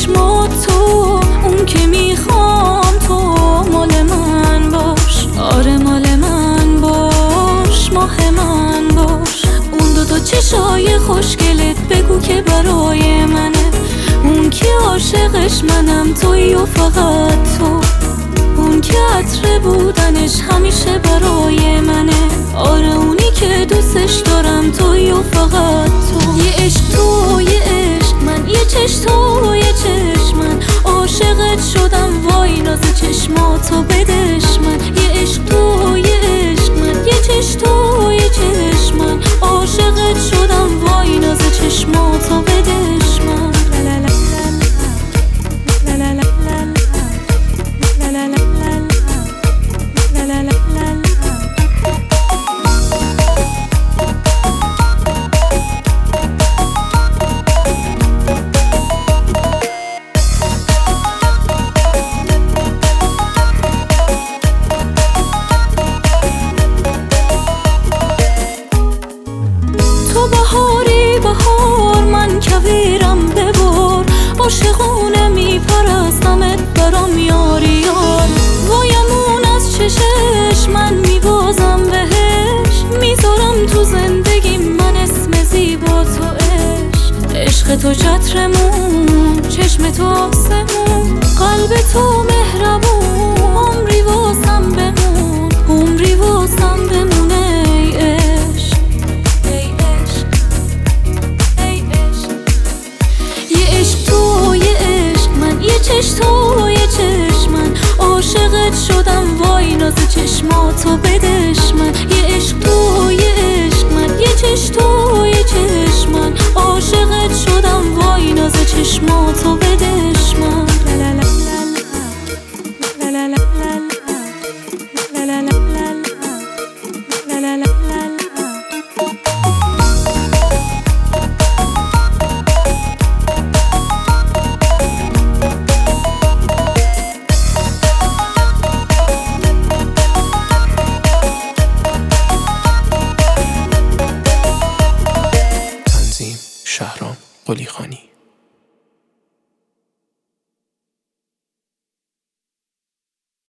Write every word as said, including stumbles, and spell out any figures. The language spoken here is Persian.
چشمات تو، اون که میخوام تو مال من باش، آره مال من باش، ماه من باش. اون دو تا چشای خوشگلت بگو که برای منه، اون که عاشقش منم تویی و فقط تو، اون که عطر بودنش همیشه برای منه، آره اونی که دوستش دارم تویی و فقط تو. یه عشق تو یه عشق من، یه چشم تو یه چشم من، عاشقت شدم وای ناز چشماتو بدش من. یه عشق تو یه عشق من، یه چشم تو یه چشم من، عاشقت شدم وای ناز چشماتو بدش من. تو بهاری بهار، من کویرم ببار، عاشقونه میپرستمت برام یاری یار. وایمون از چشش من میبازم بهش، میذارم تو زندگی من اسم زیبا تو عشق. عشق تو چترمون، چشم تو آسمون، قلب تو مهربون، عمری واسم بمون، عمری واسم بمونه ای عشق. یه عشق تو یه عشق من، یه چشم تو یه چشم من، عاشقت شدم.